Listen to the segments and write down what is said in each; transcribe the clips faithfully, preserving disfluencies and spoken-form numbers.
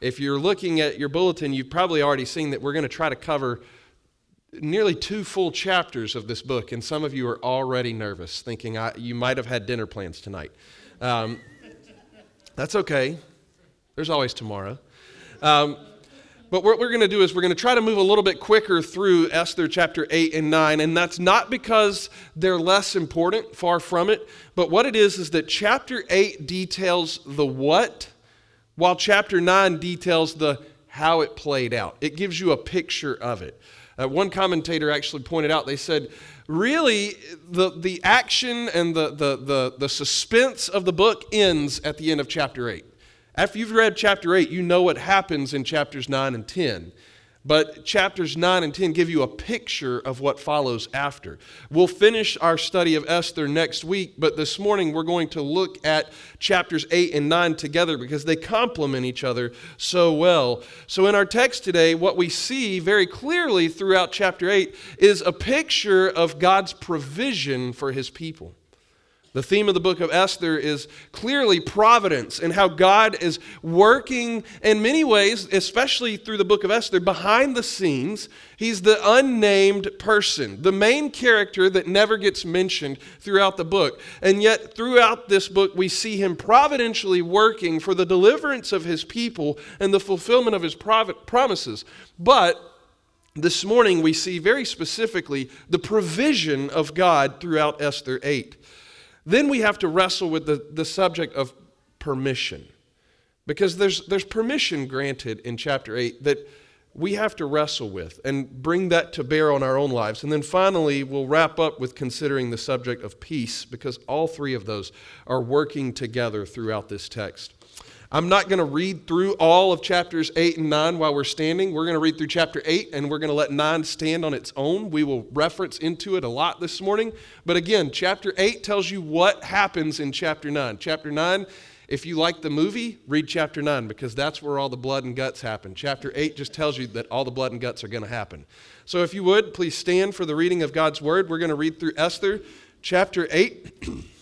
If you're looking at your bulletin, you've probably already seen that we're going to try to cover nearly two full chapters of this book, and some of you are already nervous, thinking I, you might have had dinner plans tonight. Um, that's okay. There's always tomorrow. Um, but what we're going to do is we're going to try to move a little bit quicker through Esther chapter eight and nine, and that's not because they're less important, far from it, but what it is is that chapter eight details the what, while chapter nine details the how it played out. It gives you a picture of it. Uh, one commentator actually pointed out, they said, really, the, the action and the, the, the, the suspense of the book ends at the end of chapter eight. After you've read chapter eight, you know what happens in chapters nine and ten. But chapters nine and ten give you a picture of what follows after. We'll finish our study of Esther next week, but this morning we're going to look at chapters eight and nine together because they complement each other so well. So in our text today, what we see very clearly throughout chapter eight is a picture of God's provision for his people. The theme of the book of Esther is clearly providence and how God is working in many ways, especially through the book of Esther, behind the scenes. He's the unnamed person, the main character that never gets mentioned throughout the book. And yet throughout this book, we see him providentially working for the deliverance of his people and the fulfillment of his promises. But this morning, we see very specifically the provision of God throughout Esther eight. Then we have to wrestle with the, the subject of permission. Because there's, there's permission granted in chapter eight that we have to wrestle with and bring that to bear on our own lives. And then finally, we'll wrap up with considering the subject of peace, because all three of those are working together throughout this text. I'm not going to read through all of chapters eight and nine while we're standing. We're going to read through chapter eight, and we're going to let nine stand on its own. We will reference into it a lot this morning. But again, chapter eight tells you what happens in chapter nine. Chapter nine, if you like the movie, read chapter nine, because that's where all the blood and guts happen. Chapter eight just tells you that all the blood and guts are going to happen. So if you would, please stand for the reading of God's word. We're going to read through Esther chapter eight.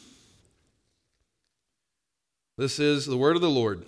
This is the word of the Lord.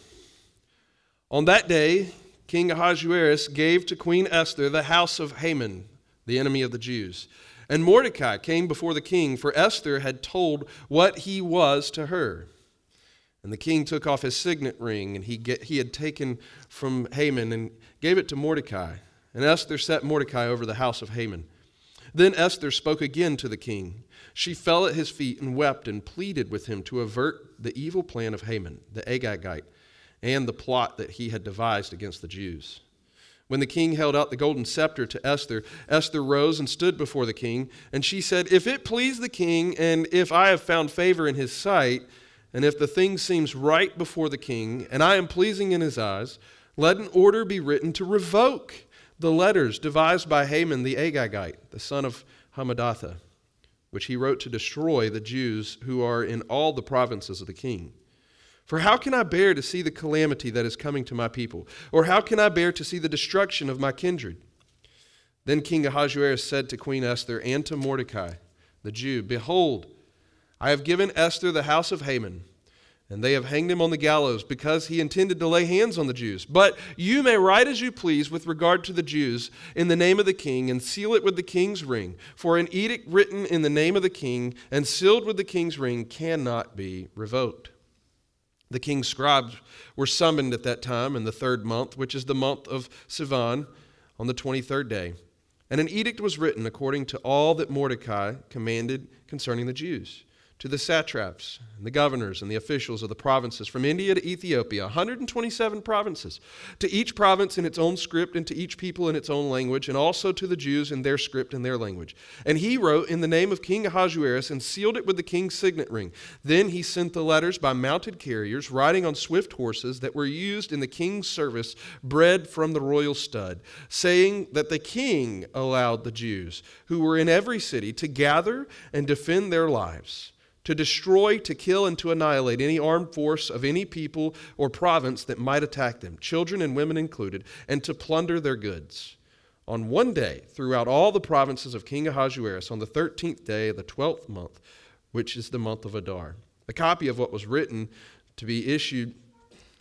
On that day, King Ahasuerus gave to Queen Esther the house of Haman, the enemy of the Jews. And Mordecai came before the king, for Esther had told what he was to her. And the king took off his signet ring, and he, get, he had taken from Haman, and gave it to Mordecai. And Esther set Mordecai over the house of Haman. Then Esther spoke again to the king. She fell at his feet and wept and pleaded with him to avert the evil plan of Haman, the Agagite, and the plot that he had devised against the Jews. When the king held out the golden scepter to Esther, Esther rose and stood before the king, and she said, "If it please the king, and if I have found favor in his sight, and if the thing seems right before the king, and I am pleasing in his eyes, let an order be written to revoke the letters devised by Haman the Agagite, the son of Hammedatha, which he wrote to destroy the Jews who are in all the provinces of the king. For how can I bear to see the calamity that is coming to my people? Or how can I bear to see the destruction of my kindred?" Then King Ahasuerus said to Queen Esther and to Mordecai, the Jew, "Behold, I have given Esther the house of Haman, and they have hanged him on the gallows because he intended to lay hands on the Jews. But you may write as you please with regard to the Jews in the name of the king, and seal it with the king's ring. For an edict written in the name of the king and sealed with the king's ring cannot be revoked." The king's scribes were summoned at that time in the third month, which is the month of Sivan, on the twenty-third day. And an edict was written according to all that Mordecai commanded concerning the Jews, to the satraps and the governors and the officials of the provinces from India to Ethiopia, one hundred twenty-seven provinces, to each province in its own script and to each people in its own language, and also to the Jews in their script and their language. And he wrote in the name of King Ahasuerus and sealed it with the king's signet ring. Then he sent the letters by mounted carriers riding on swift horses that were used in the king's service, bred from the royal stud, saying that the king allowed the Jews who were in every city to gather and defend their lives, to destroy, to kill, and to annihilate any armed force of any people or province that might attack them, children and women included, and to plunder their goods. On one day, throughout all the provinces of King Ahasuerus, on the thirteenth day of the twelfth month, which is the month of Adar. A copy of what was written to be issued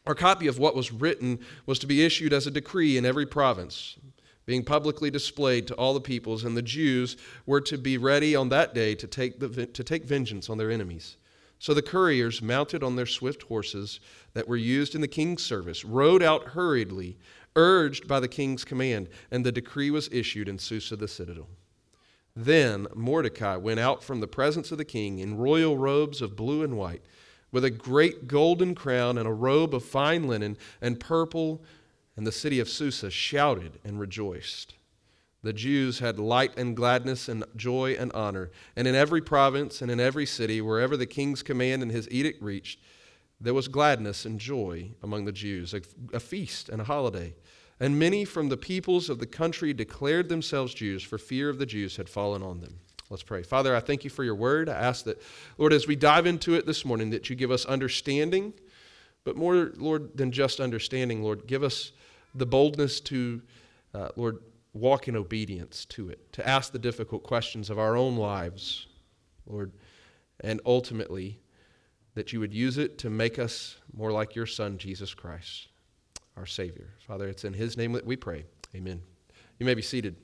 or copy of what was written was to be issued as a decree in every province, being publicly displayed to all the peoples, and the Jews were to be ready on that day to take, the, to take vengeance on their enemies. So the couriers, mounted on their swift horses that were used in the king's service, rode out hurriedly, urged by the king's command, and the decree was issued in Susa the citadel. Then Mordecai went out from the presence of the king in royal robes of blue and white, with a great golden crown and a robe of fine linen and purple, and the city of Susa shouted and rejoiced. The Jews had light and gladness and joy and honor, and in every province and in every city, wherever the king's command and his edict reached, there was gladness and joy among the Jews, a, a feast and a holiday. And many from the peoples of the country declared themselves Jews, for fear of the Jews had fallen on them. Let's pray. Father, I thank you for your word. I ask that, Lord, as we dive into it this morning, that you give us understanding, but more, Lord, than just understanding, Lord, give us the boldness to, uh, Lord, walk in obedience to it, to ask the difficult questions of our own lives, Lord, and ultimately that you would use it to make us more like your Son, Jesus Christ, our Savior. Father, it's in his name that we pray. Amen. You may be seated.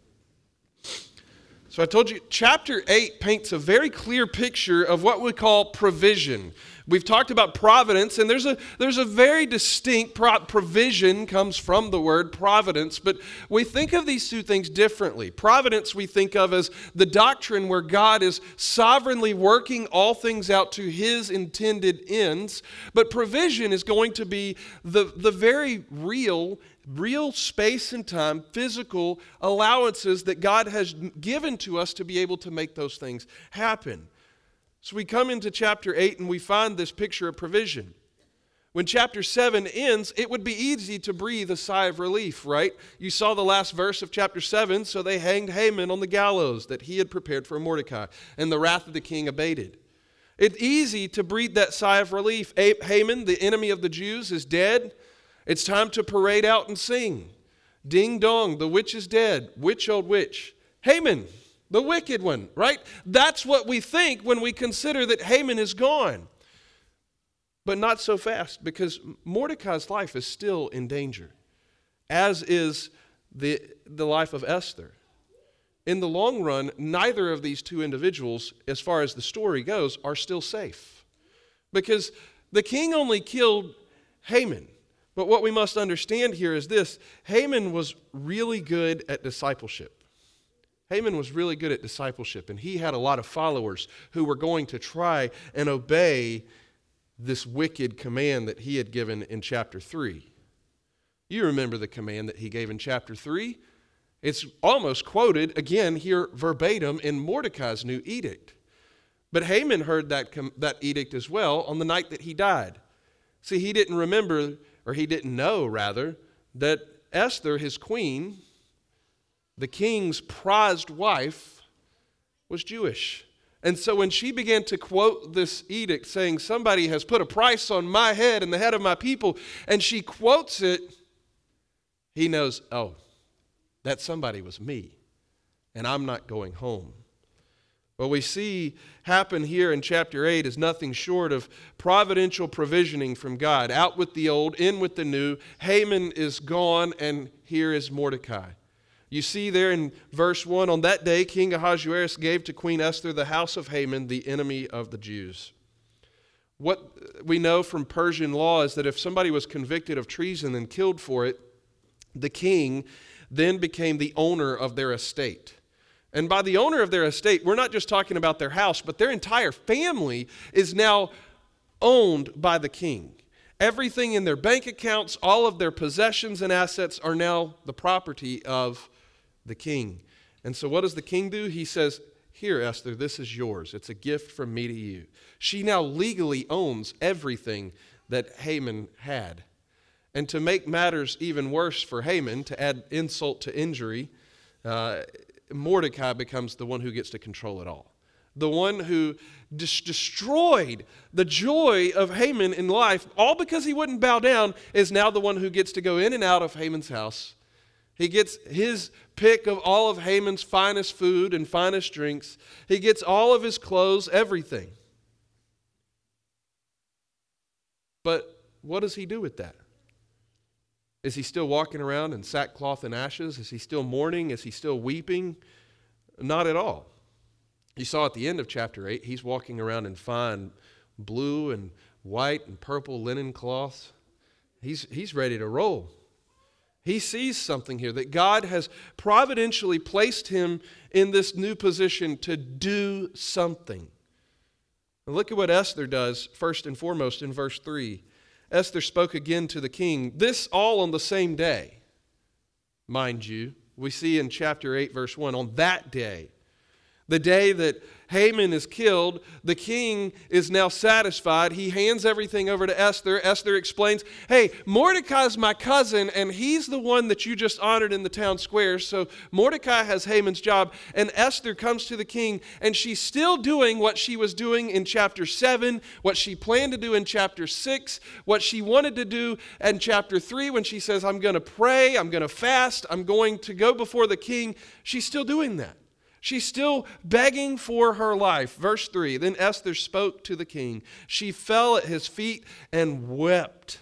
So I told you, chapter eight paints a very clear picture of what we call provision. We've talked about providence, and there's a there's a very distinct pro- provision comes from the word providence, but we think of these two things differently. Providence we think of as the doctrine where God is sovereignly working all things out to his intended ends, but provision is going to be the, the very real real space and time, physical allowances that God has given to us to be able to make those things happen. So we come into chapter eight and we find this picture of provision. When chapter seven ends, it would be easy to breathe a sigh of relief, right? You saw the last verse of chapter seven, so they hanged Haman on the gallows that he had prepared for Mordecai, and the wrath of the king abated. It's easy to breathe that sigh of relief. Haman, the enemy of the Jews, is dead. It's time to parade out and sing. Ding dong, the witch is dead. Witch, old witch. Haman, the wicked one, right? That's what we think when we consider that Haman is gone. But not so fast, because Mordecai's life is still in danger, as is the, the life of Esther. In the long run, neither of these two individuals, as far as the story goes, are still safe. Because the king only killed Haman. But what we must understand here is this: Haman was really good at discipleship. Haman was really good at discipleship, and he had a lot of followers who were going to try and obey this wicked command that he had given in chapter three. You remember the command that he gave in chapter three? It's almost quoted again here verbatim in Mordecai's new edict. But Haman heard that, com- that edict as well on the night that he died. See, he didn't remember, or he didn't know, rather, that Esther, his queen, the king's prized wife, was Jewish. And so when she began to quote this edict saying, somebody has put a price on my head and the head of my people, and she quotes it, he knows, oh, that somebody was me, and I'm not going home. What we see happen here in chapter eight is nothing short of providential provisioning from God. Out with the old, in with the new. Haman is gone, and here is Mordecai. You see there in verse one, on that day King Ahasuerus gave to Queen Esther the house of Haman, the enemy of the Jews. What we know from Persian law is that if somebody was convicted of treason and killed for it, the king then became the owner of their estate. And by the owner of their estate, we're not just talking about their house, but their entire family is now owned by the king. Everything in their bank accounts, all of their possessions and assets are now the property of the king. And so what does the king do? He says, here, Esther, this is yours. It's a gift from me to you. She now legally owns everything that Haman had. And to make matters even worse for Haman, to add insult to injury, uh, Mordecai becomes the one who gets to control it all. The one who dis- destroyed the joy of Haman in life, all because he wouldn't bow down, is now the one who gets to go in and out of Haman's house. He gets his pick of all of Haman's finest food and finest drinks. He gets all of his clothes, everything. But what does he do with that? Is he still walking around in sackcloth and ashes? Is he still mourning? Is he still weeping? Not at all. You saw at the end of chapter eight, he's walking around in fine blue and white and purple linen cloths. He's, he's ready to roll. He sees something here, that God has providentially placed him in this new position to do something. And look at what Esther does first and foremost in verse three. Esther spoke again to the king, this all on the same day, mind you. We see in chapter eight, verse one, on that day, the day that Haman is killed, the king is now satisfied. He hands everything over to Esther. Esther explains, hey, Mordecai's my cousin, and he's the one that you just honored in the town square. So Mordecai has Haman's job, and Esther comes to the king, and she's still doing what she was doing in chapter seven, what she planned to do in chapter six, what she wanted to do in chapter three when she says, I'm going to pray, I'm going to fast, I'm going to go before the king. She's still doing that. She's still begging for her life. Verse three, then Esther spoke to the king. She fell at his feet and wept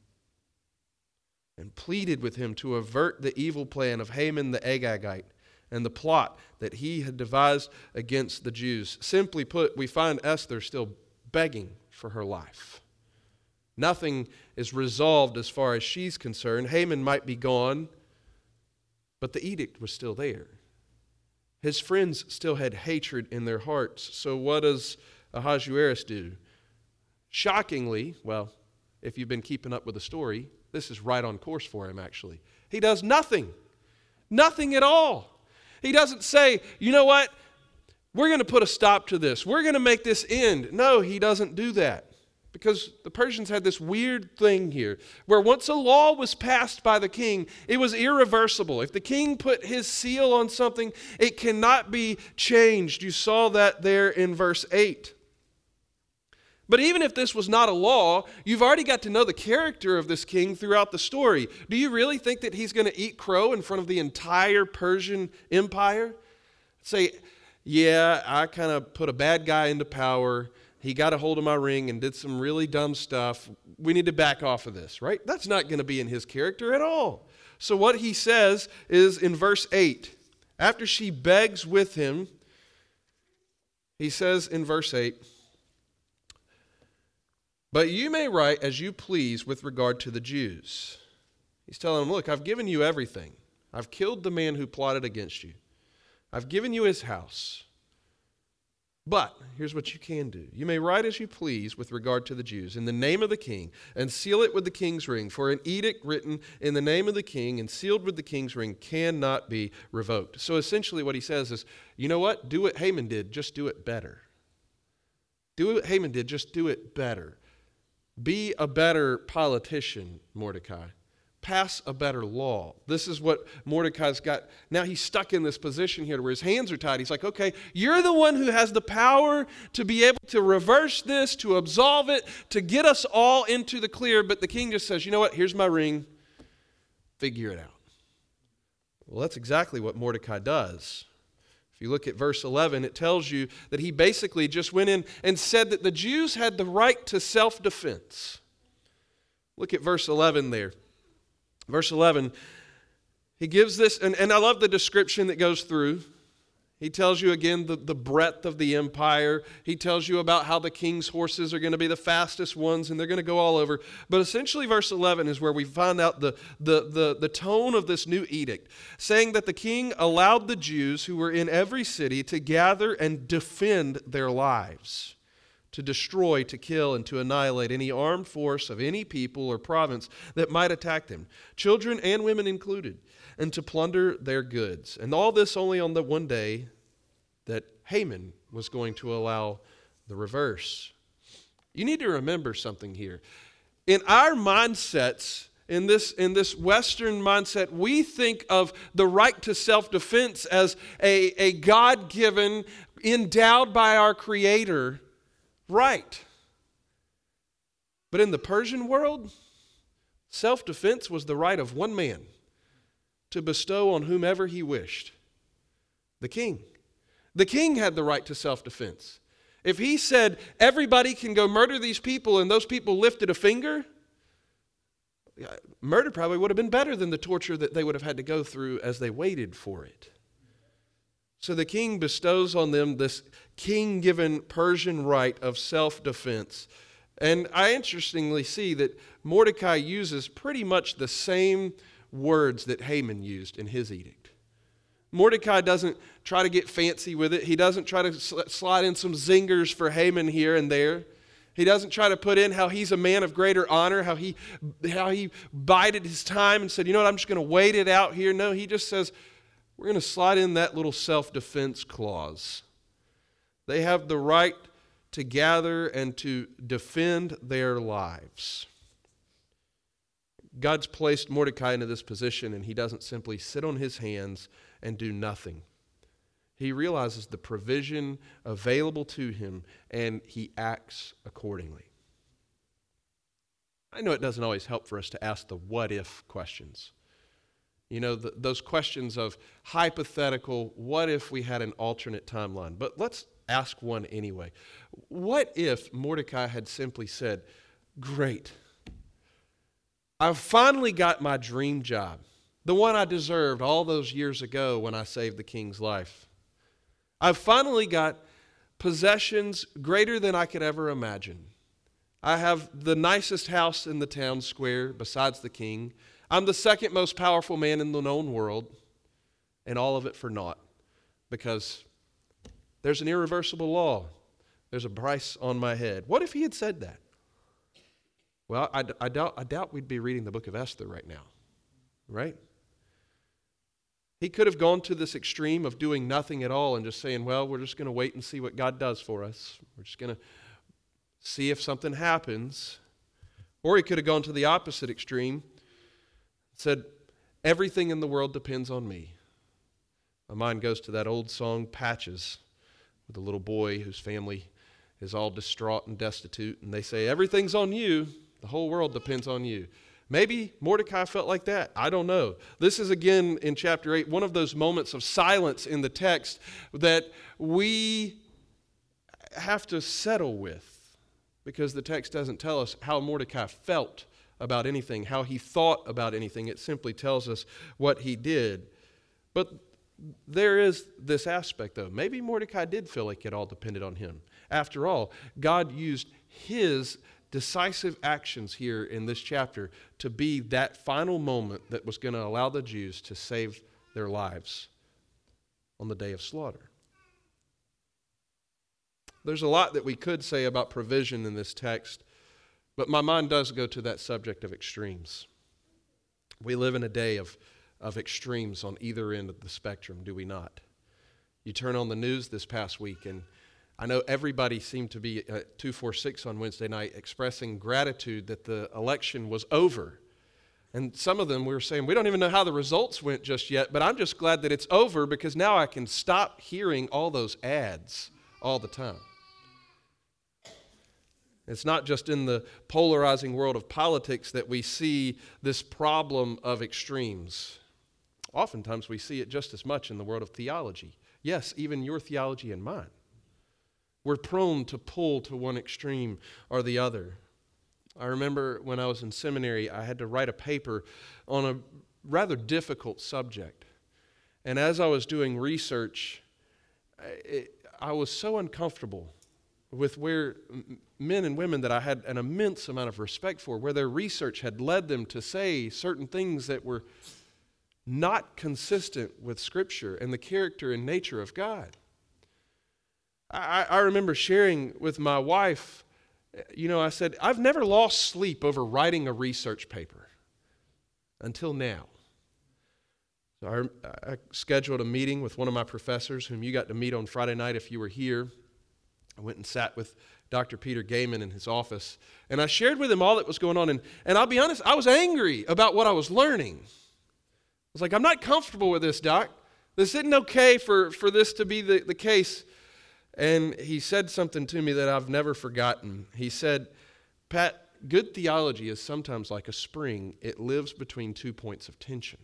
and pleaded with him to avert the evil plan of Haman the Agagite and the plot that he had devised against the Jews. Simply put, we find Esther still begging for her life. Nothing is resolved as far as she's concerned. Haman might be gone, but the edict was still there. His friends still had hatred in their hearts. So what does Ahasuerus do? Shockingly, well, if you've been keeping up with the story, this is right on course for him, actually. He does nothing. Nothing at all. He doesn't say, you know what? We're going to put a stop to this. We're going to make this end. No, he doesn't do that. Because the Persians had this weird thing here, where once a law was passed by the king, it was irreversible. If the king put his seal on something, it cannot be changed. You saw that there in verse eight. But even if this was not a law, you've already got to know the character of this king throughout the story. Do you really think that he's going to eat crow in front of the entire Persian Empire? Say, yeah, I kind of put a bad guy into power. He got a hold of my ring and did some really dumb stuff. We need to back off of this, right? That's not going to be in his character at all. So what he says is in verse eight, after she begs with him, he says in verse eight, but you may write as you please with regard to the Jews. He's telling them, look, I've given you everything. I've killed the man who plotted against you. I've given you his house. But here's what you can do. You may write as you please with regard to the Jews in the name of the king and seal it with the king's ring. For an edict written in the name of the king and sealed with the king's ring cannot be revoked. So essentially what he says is, you know what? Do what Haman did. Just do it better. Do what Haman did. Just do it better. Be a better politician, Mordecai. Pass a better law. This is what Mordecai's got. Now he's stuck in this position here where his hands are tied. He's like, okay, you're the one who has the power to be able to reverse this, to absolve it, to get us all into the clear. But the king just says, you know what? Here's my ring. Figure it out. Well, that's exactly what Mordecai does. If you look at verse eleven, it tells you that he basically just went in and said that the Jews had the right to self-defense. Look at verse eleven there. Verse eleven, he gives this, and, and I love the description that goes through. He tells you again the, the breadth of the empire. He tells you about how the king's horses are going to be the fastest ones and they're going to go all over. But essentially verse eleven is where we find out the, the, the, the tone of this new edict, saying that the king allowed the Jews who were in every city to gather and defend their lives, to destroy, to kill, and to annihilate any armed force of any people or province that might attack them, children and women included, and to plunder their goods. And all this only on the one day that Haman was going to allow the reverse. You need to remember something here. In our mindsets, in this, in this Western mindset, we think of the right to self-defense as a, a God-given, endowed by our Creator right. But in the Persian world, self-defense was the right of one man to bestow on whomever he wished. The king. The king had the right to self-defense. If he said, everybody can go murder these people, and those people lifted a finger, murder probably would have been better than the torture that they would have had to go through as they waited for it. So the king bestows on them this king-given Persian right of self-defense. And I interestingly see that Mordecai uses pretty much the same words that Haman used in his edict. Mordecai doesn't try to get fancy with it. He doesn't try to slide in some zingers for Haman here and there. He doesn't try to put in how he's a man of greater honor, how he, how he bided his time and said, you know what, I'm just going to wait it out here. No, he just says, we're going to slide in that little self-defense clause. They have the right to gather and to defend their lives. God's placed Mordecai into this position, and he doesn't simply sit on his hands and do nothing. He realizes the provision available to him, and he acts accordingly. I know it doesn't always help for us to ask the what-if questions. You know, the, those questions of hypothetical, what if we had an alternate timeline? But let's ask one anyway. What if Mordecai had simply said, great, I've finally got my dream job, the one I deserved all those years ago when I saved the king's life. I've finally got possessions greater than I could ever imagine. I have the nicest house in the town square besides the king. I'm the second most powerful man in the known world, and all of it for naught, because there's an irreversible law. There's a price on my head. What if he had said that? Well, I, I, doubt, I doubt we'd be reading the book of Esther right now, right? He could have gone to this extreme of doing nothing at all and just saying, well, we're just going to wait and see what God does for us. We're just going to see if something happens. Or he could have gone to the opposite extreme, said, everything in the world depends on me. My mind goes to that old song, Patches, with a little boy whose family is all distraught and destitute, and they say, everything's on you. The whole world depends on you. Maybe Mordecai felt like that. I don't know. This is, again, in chapter eight, one of those moments of silence in the text that we have to settle with, because the text doesn't tell us how Mordecai felt about anything, how he thought about anything. It simply tells us what he did. But there is this aspect, though. Maybe Mordecai did feel like it all depended on him. After all, God used his decisive actions here in this chapter to be that final moment that was going to allow the Jews to save their lives on the day of slaughter. There's a lot that we could say about provision in this text, but my mind does go to that subject of extremes. We live in a day of, of extremes on either end of the spectrum, do we not? You turn on the news this past week, and I know everybody seemed to be at two forty-six on Wednesday night expressing gratitude that the election was over. And some of them we were saying, we don't even know how the results went just yet, but I'm just glad that it's over because now I can stop hearing all those ads all the time. It's not just in the polarizing world of politics that we see this problem of extremes. Oftentimes we see it just as much in the world of theology. Yes, even your theology and mine. We're prone to pull to one extreme or the other. I remember when I was in seminary, I had to write a paper on a rather difficult subject. And as I was doing research, it, I was so uncomfortable with where men and women that I had an immense amount of respect for, where their research had led them to say certain things that were not consistent with Scripture and the character and nature of God. I, I remember sharing with my wife, you know, I said, I've never lost sleep over writing a research paper until now. So I, I scheduled a meeting with one of my professors whom you got to meet on Friday night if you were here. I went and sat with Doctor Peter Gaiman in his office, and I shared with him all that was going on. And, and I'll be honest, I was angry about what I was learning. I was like, I'm not comfortable with this, Doc. This isn't okay for, for this to be the, the case. And he said something to me that I've never forgotten. He said, Pat, good theology is sometimes like a spring. It lives between two points of tension.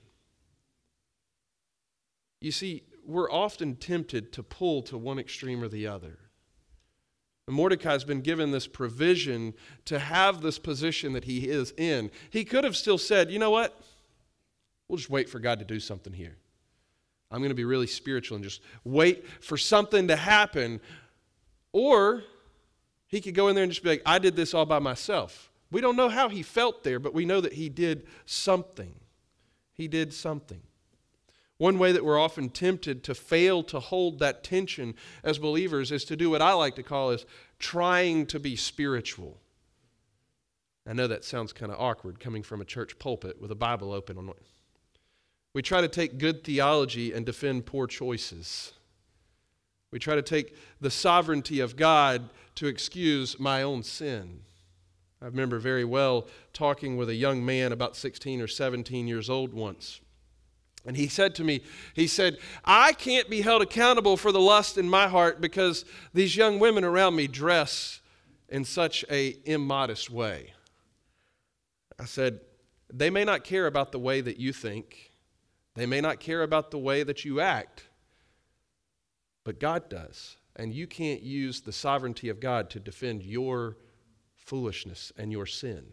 You see, we're often tempted to pull to one extreme or the other. And Mordecai's been given this provision to have this position that he is in. He could have still said, you know what? We'll just wait for God to do something here. I'm going to be really spiritual and just wait for something to happen. Or he could go in there and just be like, I did this all by myself. We don't know how he felt there, but we know that he did something. He did something. One way that we're often tempted to fail to hold that tension as believers is to do what I like to call is trying to be spiritual. I know that sounds kind of awkward coming from a church pulpit with a Bible open on it. We try to take good theology and defend poor choices. We try to take the sovereignty of God to excuse my own sin. I remember very well talking with a young man about sixteen or seventeen years old once. And he said to me, he said, I can't be held accountable for the lust in my heart because these young women around me dress in such an immodest way. I said, they may not care about the way that you think. They may not care about the way that you act. But God does. And you can't use the sovereignty of God to defend your foolishness and your sin.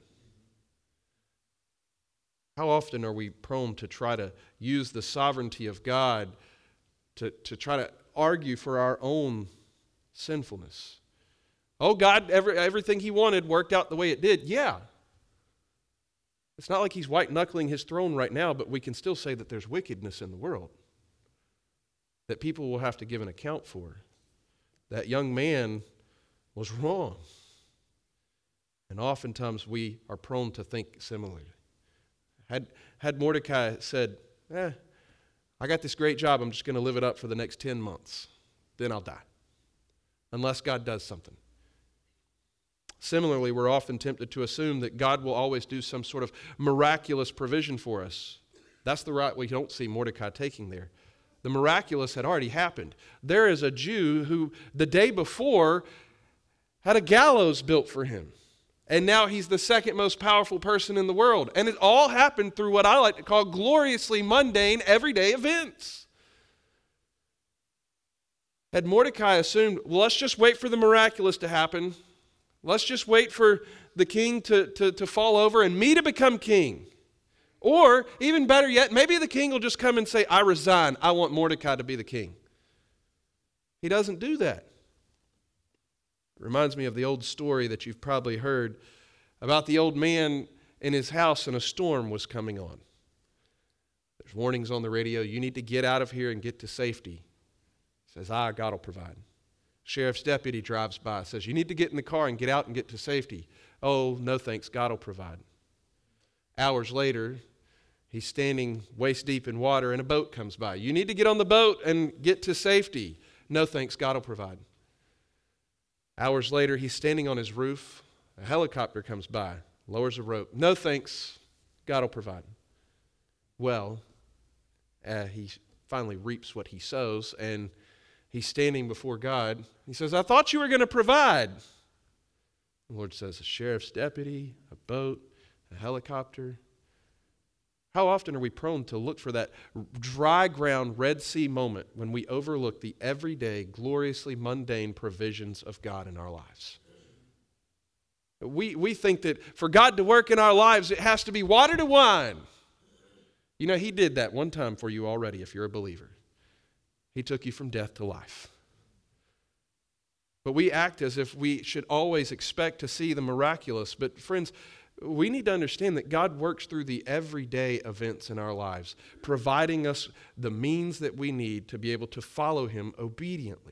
How often are we prone to try to use the sovereignty of God to, to try to argue for our own sinfulness? Oh, God, every, everything he wanted worked out the way it did. Yeah. It's not like he's white-knuckling his throne right now, but we can still say that there's wickedness in the world that people will have to give an account for. That young man was wrong. And oftentimes we are prone to think similarly. Had, had Mordecai said, eh, I got this great job, I'm just going to live it up for the next ten months, then I'll die. Unless God does something. Similarly, we're often tempted to assume that God will always do some sort of miraculous provision for us. That's the route we don't see Mordecai taking there. The miraculous had already happened. There is a Jew who the day before had a gallows built for him. And now he's the second most powerful person in the world. And it all happened through what I like to call gloriously mundane, everyday events. Had Mordecai assumed, well, let's just wait for the miraculous to happen. Let's just wait for the king to, to, to fall over and me to become king. Or, even better yet, maybe the king will just come and say, I resign. I want Mordecai to be the king. He doesn't do that. It reminds me of the old story that you've probably heard about the old man in his house and a storm was coming on. There's warnings on the radio. You need to get out of here and get to safety. He says, ah, God will provide. Sheriff's deputy drives by, says, you need to get in the car and get out and get to safety. Oh, no thanks, God will provide. Hours later, he's standing waist deep in water and a boat comes by. You need to get on the boat and get to safety. No thanks, God will provide. Hours later, he's standing on his roof. A helicopter comes by, lowers a rope. No thanks, God will provide. Well, uh, he finally reaps what he sows, and he's standing before God. He says, I thought you were going to provide. The Lord says, a sheriff's deputy, a boat, a helicopter. How often are we prone to look for that dry ground Red Sea moment when we overlook the everyday, gloriously mundane provisions of God in our lives? We, we think that for God to work in our lives, it has to be water to wine. You know, he did that one time for you already if you're a believer. He took you from death to life. But we act as if we should always expect to see the miraculous. But friends, we need to understand that God works through the everyday events in our lives, providing us the means that we need to be able to follow him obediently.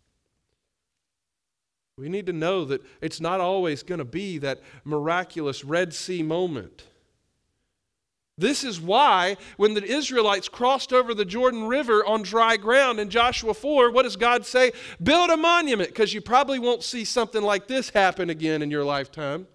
We need to know that it's not always going to be that miraculous Red Sea moment. This is why when the Israelites crossed over the Jordan River on dry ground in Joshua four, what does God say? Build a monument, because you probably won't see something like this happen again in your lifetime.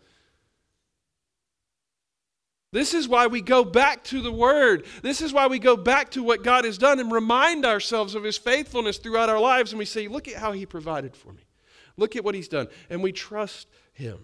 This is why we go back to the Word. This is why we go back to what God has done and remind ourselves of his faithfulness throughout our lives. And we say, look at how he provided for me. Look at what he's done. And we trust him.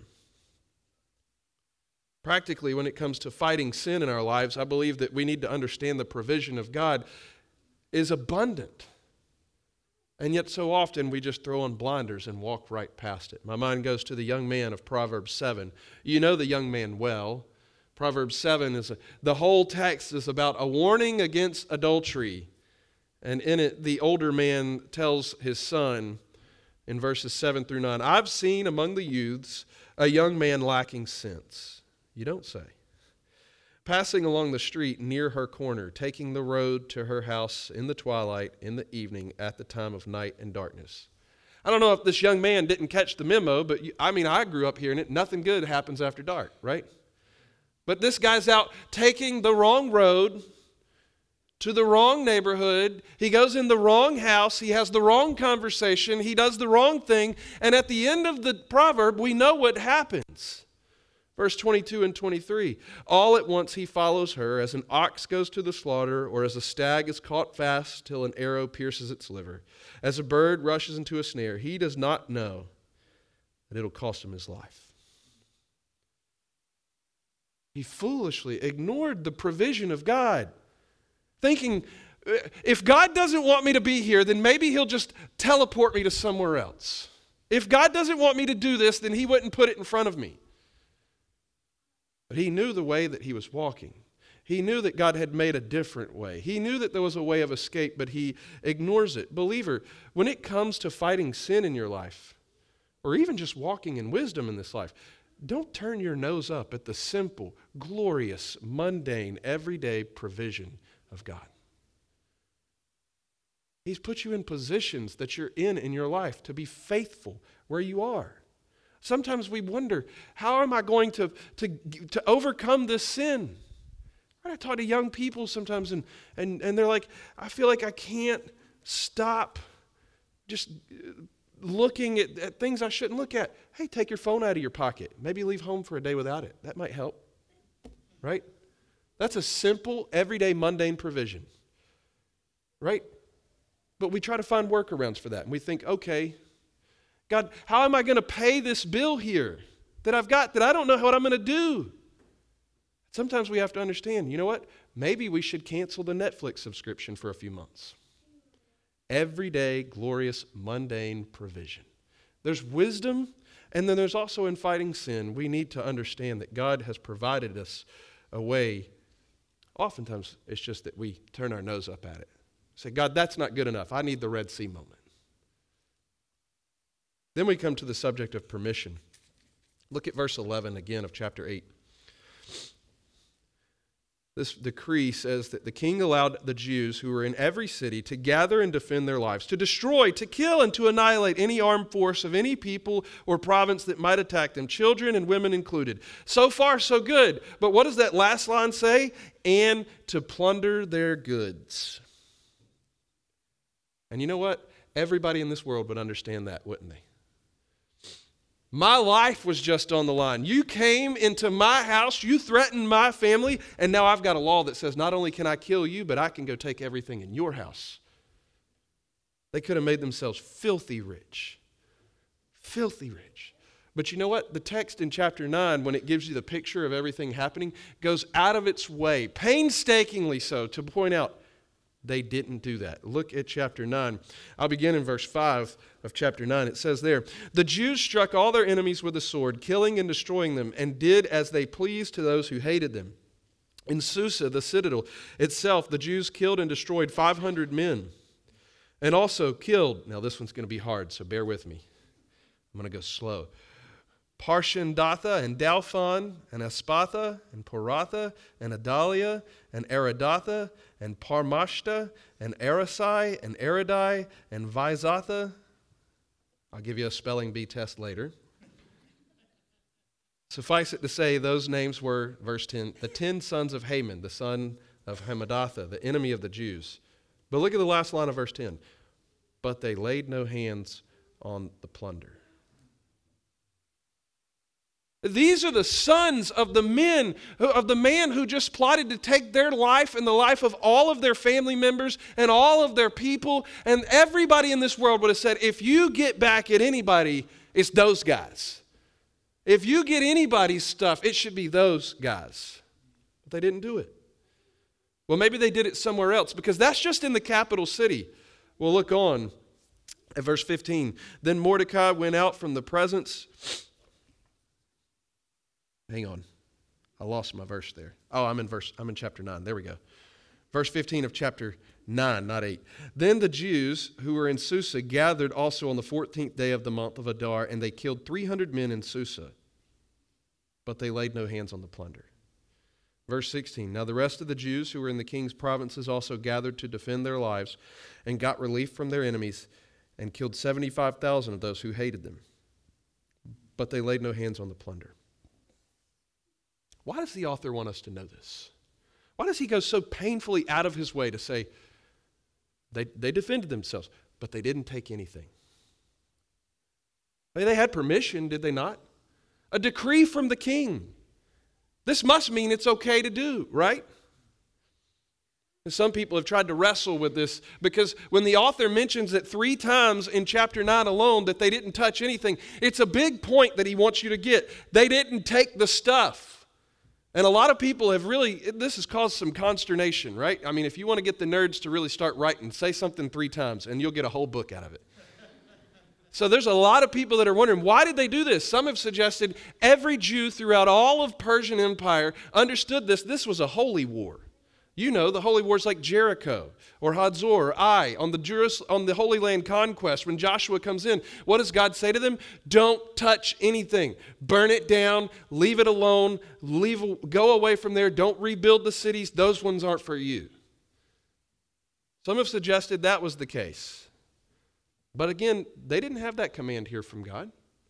Practically, when it comes to fighting sin in our lives, I believe that we need to understand the provision of God is abundant. And yet so often we just throw on blinders and walk right past it. My mind goes to the young man of Proverbs seven. You know the young man well. Proverbs seven is, a, the whole text is about a warning against adultery. And in it, the older man tells his son in verses seven through nine, I've seen among the youths a young man lacking sense. You don't say. Passing along the street near her corner, taking the road to her house in the twilight, in the evening, at the time of night and darkness. I don't know if this young man didn't catch the memo, but you, I mean, I grew up hearing it. Nothing good happens after dark, right? But this guy's out taking the wrong road to the wrong neighborhood. He goes in the wrong house. He has the wrong conversation. He does the wrong thing. And at the end of the proverb, we know what happens. Verse twenty-two and twenty-three, all at once he follows her as an ox goes to the slaughter, or as a stag is caught fast till an arrow pierces its liver. As a bird rushes into a snare, he does not know that it'll cost him his life. He foolishly ignored the provision of God, thinking, if God doesn't want me to be here, then maybe he'll just teleport me to somewhere else. If God doesn't want me to do this, then he wouldn't put it in front of me. But he knew the way that he was walking. He knew that God had made a different way. He knew that there was a way of escape, but he ignores it. Believer, when it comes to fighting sin in your life, or even just walking in wisdom in this life, don't turn your nose up at the simple, glorious, mundane, everyday provision of God. He's put you in positions that you're in in your life to be faithful where you are. Sometimes we wonder, how am I going to, to, to overcome this sin? I talk to young people sometimes, and, and, and they're like, I feel like I can't stop just looking at, at things I shouldn't look at. Hey, take your phone out of your pocket. Maybe leave home for a day without it. That might help, right? That's a simple, everyday, mundane provision, right? But we try to find workarounds for that, and we think, okay, God, how am I going to pay this bill here that I've got that I don't know what I'm going to do? Sometimes we have to understand, you know what? Maybe we should cancel the Netflix subscription for a few months. Everyday, glorious, mundane provision. There's wisdom, and then there's also in fighting sin, we need to understand that God has provided us a way. Oftentimes, it's just that we turn our nose up at it. Say, God, that's not good enough. I need the Red Sea moment. Then we come to the subject of permission. Look at verse eleven again of chapter eight. This decree says that the king allowed the Jews who were in every city to gather and defend their lives, to destroy, to kill, and to annihilate any armed force of any people or province that might attack them, children and women included. So far, so good. But what does that last line say? And to plunder their goods. And you know what? Everybody in this world would understand that, wouldn't they? My life was just on the line. You came into my house, you threatened my family, and now I've got a law that says not only can I kill you, but I can go take everything in your house. They could have made themselves filthy rich. Filthy rich. But you know what? The text in chapter nine, when it gives you the picture of everything happening, goes out of its way, painstakingly so, to point out they didn't do that. Look at chapter nine. I'll begin in verse five of chapter nine. It says there, the Jews struck all their enemies with the sword, killing and destroying them, and did as they pleased to those who hated them. In Susa, the citadel itself, the Jews killed and destroyed five hundred men, and also killed, now this one's going to be hard, so bear with me. I'm going to go slow. Parshandatha and Dalphon and Aspatha and Poratha and Adalia and Aridatha and Parmashta and Arasai and Aridai and Vizatha. I'll give you a spelling bee test later. Suffice it to say, those names were, verse ten, the ten sons of Haman, the son of Hamadatha, the enemy of the Jews. But look at the last line of verse ten. But they laid no hands on the plunder. These are the sons of the men, of the man who just plotted to take their life and the life of all of their family members and all of their people. And everybody in this world would have said, if you get back at anybody, it's those guys. If you get anybody's stuff, it should be those guys. But they didn't do it. Well, maybe they did it somewhere else, because that's just in the capital city. Well, look on At verse fifteen, then Mordecai went out from the presence. Hang on. I lost my verse there. Oh, I'm in verse, I'm in chapter nine. There we go. Verse fifteen of chapter nine, not eight. Then the Jews who were in Susa gathered also on the fourteenth day of the month of Adar, and they killed three hundred men in Susa, but they laid no hands on the plunder. Verse sixteen, now the rest of the Jews who were in the king's provinces also gathered to defend their lives and got relief from their enemies and killed seventy-five thousand of those who hated them, but they laid no hands on the plunder. Why does the author want us to know this? Why does he go so painfully out of his way to say they, they defended themselves, but they didn't take anything? I mean, they had permission, did they not? A decree from the king. This must mean it's okay to do, right? And some people have tried to wrestle with this because when the author mentions that three times in chapter nine alone that they didn't touch anything, it's a big point that he wants you to get. They didn't take the stuff. And a lot of people have really, this has caused some consternation, right? I mean, if you want to get the nerds to really start writing, say something three times and you'll get a whole book out of it. So there's a lot of people that are wondering, why did they do this? Some have suggested every Jew throughout all of Persian Empire understood this. This was a holy war. You know, the holy wars like Jericho or Hazor or Ai on the Jerus- on the Holy Land conquest. When Joshua comes in, what does God say to them? Don't touch anything. Burn it down. Leave it alone. Leave, go away from there. Don't rebuild the cities. Those ones aren't for you. Some have suggested that was the case. But again, they didn't have that command here from God.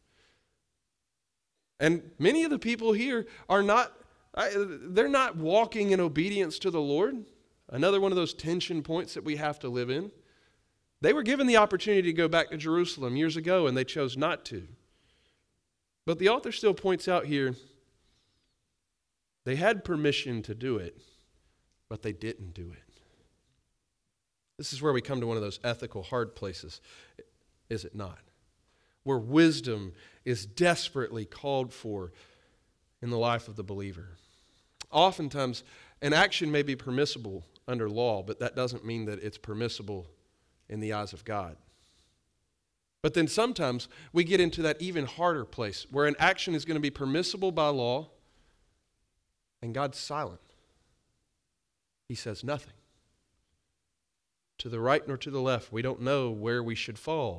And many of the people here are not I, they're not walking in obedience to the Lord. Another one of those tension points that we have to live in. They were given the opportunity to go back to Jerusalem years ago, and they chose not to. But the author still points out here, they had permission to do it, but they didn't do it. This is where we come to one of those ethical hard places, is it not? Where wisdom is desperately called for in the life of the believer. Oftentimes, an action may be permissible under law, but that doesn't mean that it's permissible in the eyes of God. But then sometimes we get into that even harder place where an action is going to be permissible by law and God's silent. He says nothing. To the right nor to the left, we don't know where we should fall.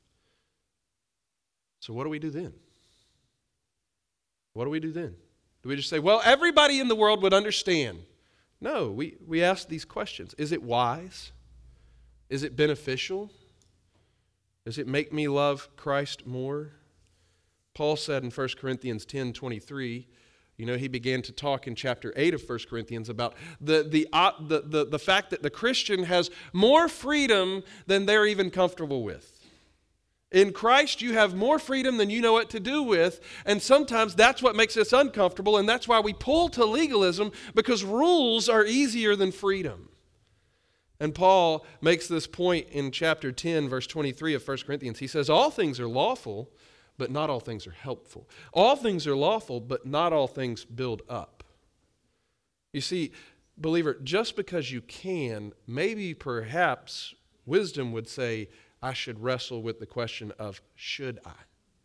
So what do we do then? What do we do then? Do we just say, well, everybody in the world would understand? No, we, we ask these questions. Is it wise? Is it beneficial? Does it make me love Christ more? Paul said in First Corinthians ten twenty-three, you know, he began to talk in chapter eight of First Corinthians about the, the, uh, the, the, the fact that the Christian has more freedom than they're even comfortable with. In Christ, you have more freedom than you know what to do with, and sometimes that's what makes us uncomfortable, and that's why we pull to legalism, because rules are easier than freedom. And Paul makes this point in chapter ten, verse twenty-three of First Corinthians. He says, all things are lawful, but not all things are helpful. All things are lawful, but not all things build up. You see, believer, just because you can, maybe perhaps wisdom would say, I should wrestle with the question of should I?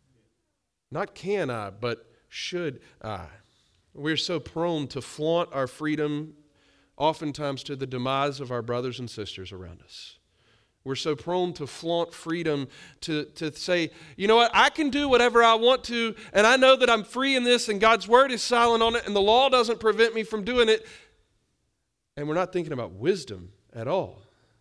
Not can I, but should I? We're so prone to flaunt our freedom, oftentimes to the demise of our brothers and sisters around us. We're so prone to flaunt freedom, to, to say, you know what, I can do whatever I want to, and I know that I'm free in this, and God's word is silent on it, and the law doesn't prevent me from doing it. And we're not thinking about wisdom at all.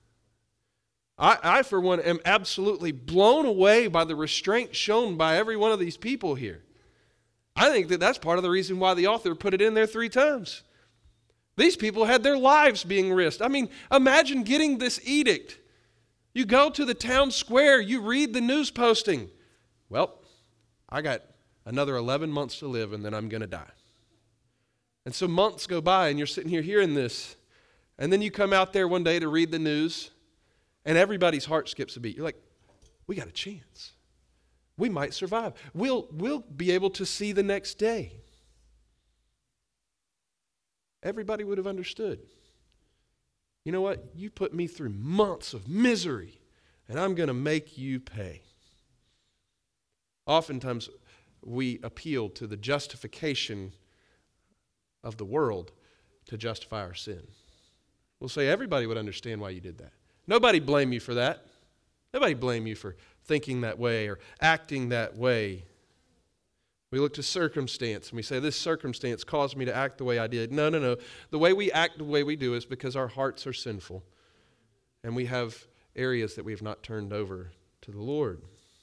I, I, for one, am absolutely blown away by the restraint shown by every one of these people here. I think that that's part of the reason why the author put it in there three times. These people had their lives being risked. I mean, imagine getting this edict. You go to the town square, you read the news posting. Well, I got another eleven months to live and then I'm going to die. And so months go by and you're sitting here hearing this. And then you come out there one day to read the news. And everybody's heart skips a beat. You're like, we got a chance. We might survive. We'll, we'll be able to see the next day. Everybody would have understood. You know what? You put me through months of misery. and I'm going to make you pay. Oftentimes, we appeal to the justification of the world to justify our sin. We'll say everybody would understand why you did that. Nobody blame you for that. Nobody blame you for thinking that way or acting that way. We look to circumstance and we say, this circumstance caused me to act the way I did. No, no, no. The way we act the way we do is because our hearts are sinful and we have areas that we have not turned over to the Lord.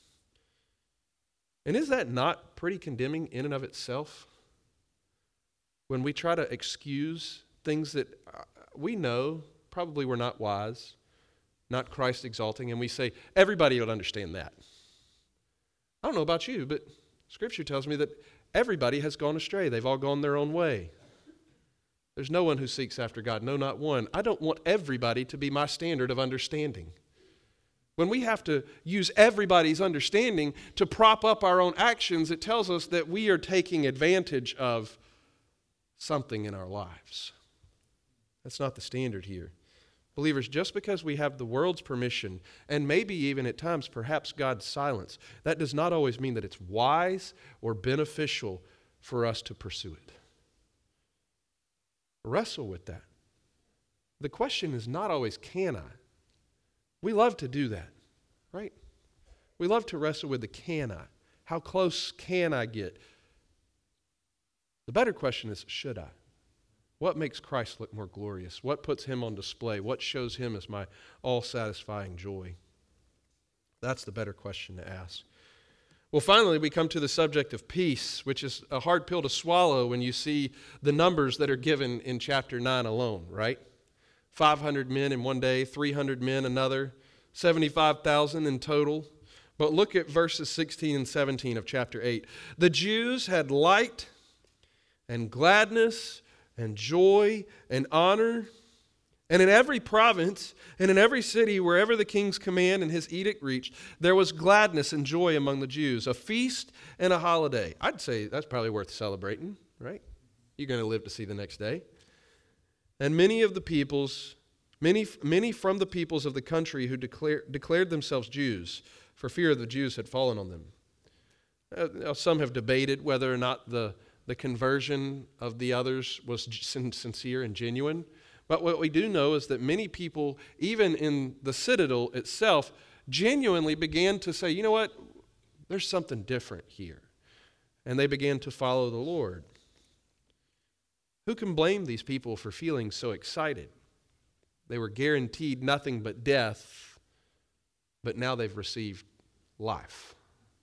And is that not pretty condemning in and of itself? When we try to excuse things that we know probably were not wise, not Christ exalting, and we say, everybody would understand that. I don't know about you, but Scripture tells me that everybody has gone astray. They've all gone their own way. There's no one who seeks after God, no, not one. I don't want everybody to be my standard of understanding. When we have to use everybody's understanding to prop up our own actions, it tells us that we are taking advantage of something in our lives. That's not the standard here. Believers, just because we have the world's permission, and maybe even at times perhaps God's silence, that does not always mean that it's wise or beneficial for us to pursue it. Wrestle with that. The question is not always, can I? We love to do that, right? We love to wrestle with the can I. How close can I get? The better question is, should I? What makes Christ look more glorious? What puts him on display? What shows him as my all-satisfying joy? That's the better question to ask. Well, finally, we come to the subject of peace, which is a hard pill to swallow when you see the numbers that are given in chapter nine alone, right? five hundred men in one day, three hundred men another, seventy-five thousand in total. But look at verses sixteen and seventeen of chapter eight. The Jews had light and gladness and joy and honor. And in every province and in every city, wherever the king's command and his edict reached, there was gladness and joy among the Jews, a feast and a holiday. I'd say that's probably worth celebrating, right? You're going to live to see the next day. And many of the peoples, many, many from the peoples of the country who declare, declared themselves Jews, for fear of the Jews had fallen on them. Uh, some have debated whether or not the The conversion of the others was sincere and genuine. But what we do know is that many people, even in the citadel itself, genuinely began to say, you know what, there's something different here. And they began to follow the Lord. Who can blame these people for feeling so excited? They were guaranteed nothing but death, but now they've received life.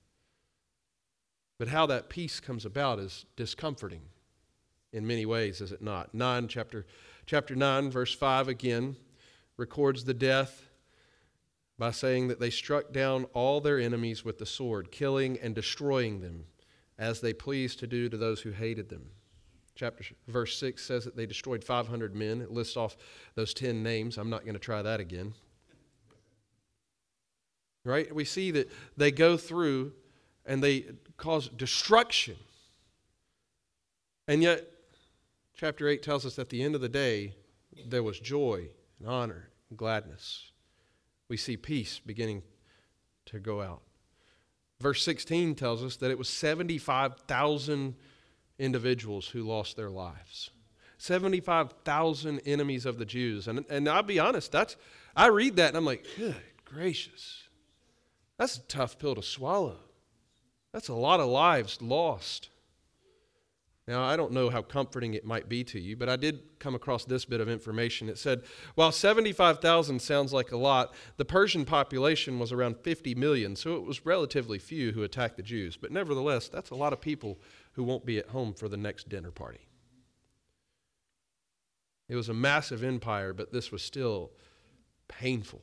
But how that peace comes about is discomforting in many ways, is it not? Nine, chapter, chapter nine, verse five again, records the death by saying that they struck down all their enemies with the sword, killing and destroying them, as they pleased to do to those who hated them. Chapter verse six says that they destroyed five hundred men. It lists off those ten names. I'm not going to try that again. Right? We see that they go through and they cause destruction. And yet, chapter eight tells us that at the end of the day, there was joy and honor and gladness. We see peace beginning to go out. Verse sixteen tells us that it was seventy-five thousand individuals who lost their lives. seventy-five thousand enemies of the Jews. And, and I'll be honest, that's I read that and I'm like, good gracious. That's a tough pill to swallow. That's a lot of lives lost. Now, I don't know how comforting it might be to you, but I did come across this bit of information. It said, while seventy-five thousand sounds like a lot, the Persian population was around fifty million, so it was relatively few who attacked the Jews. But nevertheless, that's a lot of people who won't be at home for the next dinner party. It was a massive empire, but this was still painful.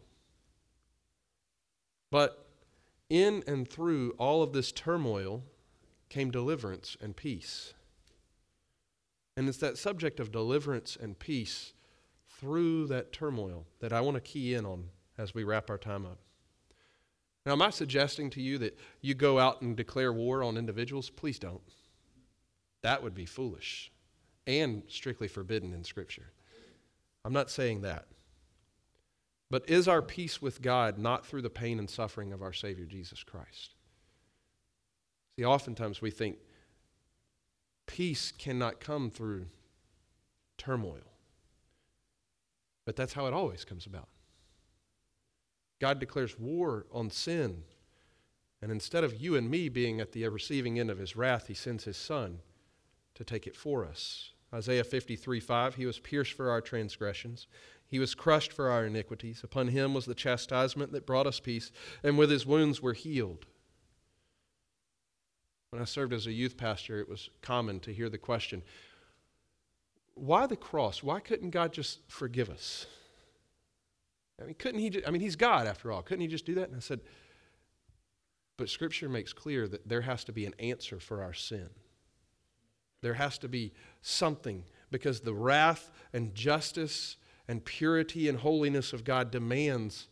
But in and through all of this turmoil came deliverance and peace. And it's that subject of deliverance and peace through that turmoil that I want to key in on as we wrap our time up. Now, am I suggesting to you that you go out and declare war on individuals? Please don't. That would be foolish and strictly forbidden in Scripture. I'm not saying that. But is our peace with God not through the pain and suffering of our Savior Jesus Christ? See, oftentimes we think peace cannot come through turmoil. But that's how it always comes about. God declares war on sin. And instead of you and me being at the receiving end of his wrath, he sends his Son to take it for us. Isaiah fifty-three five, he was pierced for our transgressions. He was crushed for our iniquities. Upon him was the chastisement that brought us peace, and with his wounds we're healed. When I served as a youth pastor, it was common to hear the question, why the cross? Why couldn't God just forgive us? I mean, couldn't he just, I mean, he's God after all. Couldn't he just do that? And I said, but Scripture makes clear that there has to be an answer for our sin. There has to be something, because the wrath and justice and purity and holiness of God demands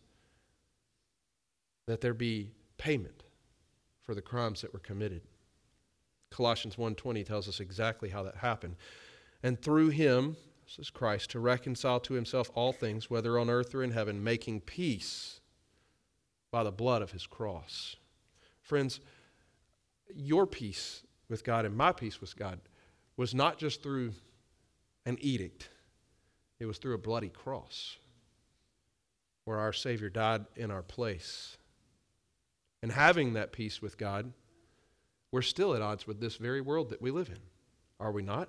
that there be payment for the crimes that were committed. Colossians one twenty tells us exactly how that happened. And through him, this is Christ, to reconcile to himself all things, whether on earth or in heaven, making peace by the blood of his cross. Friends, your peace with God and my peace with God was not just through an edict. It was through a bloody cross where our Savior died in our place. And having that peace with God, we're still at odds with this very world that we live in. Are we not?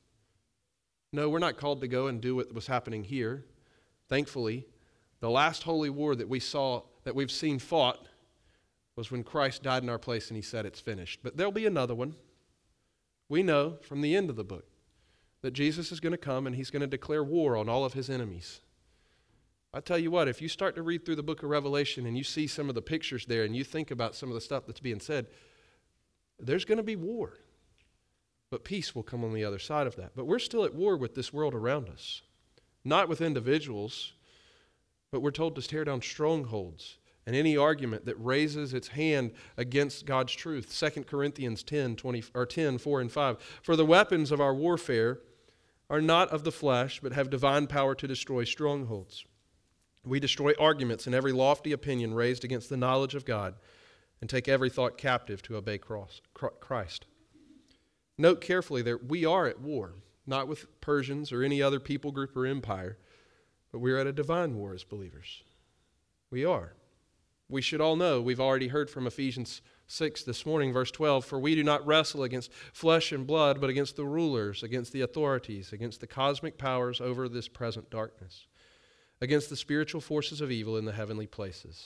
No, we're not called to go and do what was happening here. Thankfully, the last holy war that we saw, that we've seen fought, was when Christ died in our place and he said it's finished. But there'll be another one. We know from the end of the book that Jesus is going to come and he's going to declare war on all of his enemies. I tell you what, if you start to read through the book of Revelation and you see some of the pictures there and you think about some of the stuff that's being said, there's going to be war. But peace will come on the other side of that. But we're still at war with this world around us. Not with individuals, but we're told to tear down strongholds and any argument that raises its hand against God's truth. Second Corinthians ten, twenty, or ten, four and five. For the weapons of our warfare are not of the flesh, but have divine power to destroy strongholds. We destroy arguments and every lofty opinion raised against the knowledge of God, and take every thought captive to obey Christ. Note carefully that we are at war, not with Persians or any other people group or empire, but we are at a divine war as believers. We are. We should all know, we've already heard from Ephesians six this morning, verse twelve, for we do not wrestle against flesh and blood, but against the rulers, against the authorities, against the cosmic powers over this present darkness, against the spiritual forces of evil in the heavenly places.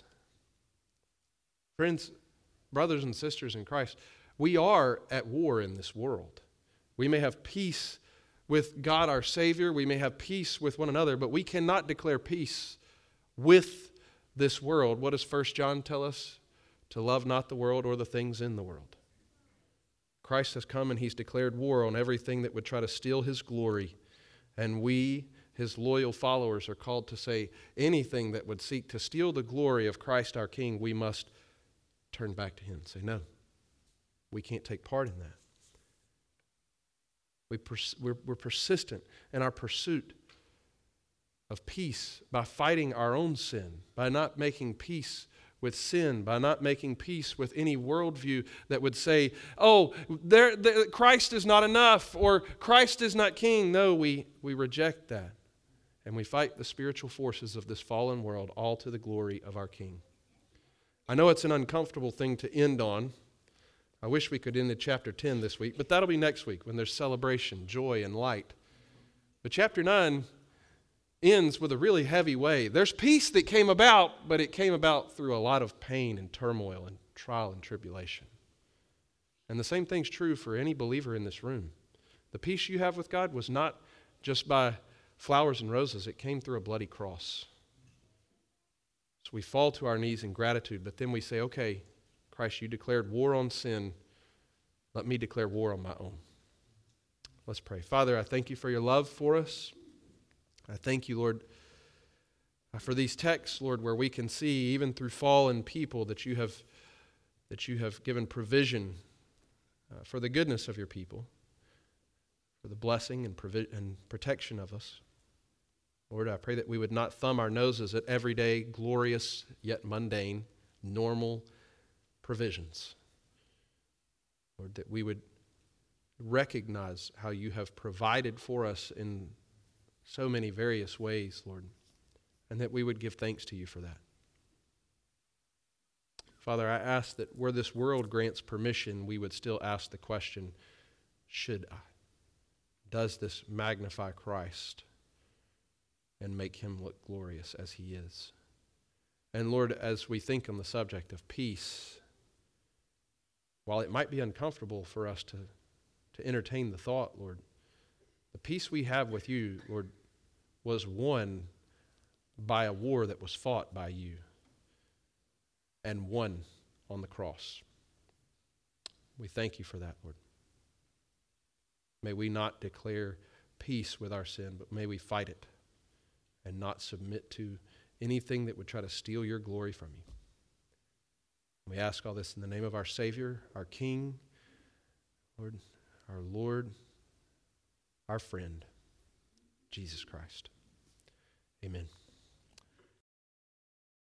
Friends, brothers and sisters in Christ, we are at war in this world. We may have peace with God our Savior, we may have peace with one another, but we cannot declare peace with this world. What does First John tell us? To love not the world or the things in the world. Christ has come and he's declared war on everything that would try to steal his glory. And we, his loyal followers, are called to say anything that would seek to steal the glory of Christ our King, we must turn back to him and say, no, we can't take part in that. We pers- we're, we're persistent in our pursuit of peace by fighting our own sin, by not making peace with sin, by not making peace with any worldview that would say, oh, there, there, Christ is not enough, or Christ is not king. No, we, we reject that. And we fight the spiritual forces of this fallen world, all to the glory of our King. I know it's an uncomfortable thing to end on. I wish we could end at chapter ten this week, but that'll be next week when there's celebration, joy, and light. But chapter nine ends with a really heavy way. There's peace that came about, but it came about through a lot of pain and turmoil and trial and tribulation. And the same thing's true for any believer in this room. The peace you have with God was not just by flowers and roses. It came through a bloody cross. So we fall to our knees in gratitude, but then we say, okay, Christ, you declared war on sin. Let me declare war on my own. Let's pray. Father, I thank you for your love for us. I thank you, Lord, for these texts, Lord, where we can see, even through fallen people, that you have, that you have given provision uh, for the goodness of your people, for the blessing and, provi- and protection of us. Lord, I pray that we would not thumb our noses at everyday, glorious, yet mundane, normal provisions. Lord, that we would recognize how you have provided for us in so many various ways, Lord, and that we would give thanks to you for that. Father, I ask that where this world grants permission, we would still ask the question, should I? Does this magnify Christ and make him look glorious as he is? And Lord, as we think on the subject of peace, while it might be uncomfortable for us to, to entertain the thought, Lord, the peace we have with you, Lord, was won by a war that was fought by you and won on the cross. We thank you for that, Lord. May we not declare peace with our sin, but may we fight it and not submit to anything that would try to steal your glory from you. We ask all this in the name of our Savior, our King, Lord, our Lord, our friend, Jesus Christ. Amen.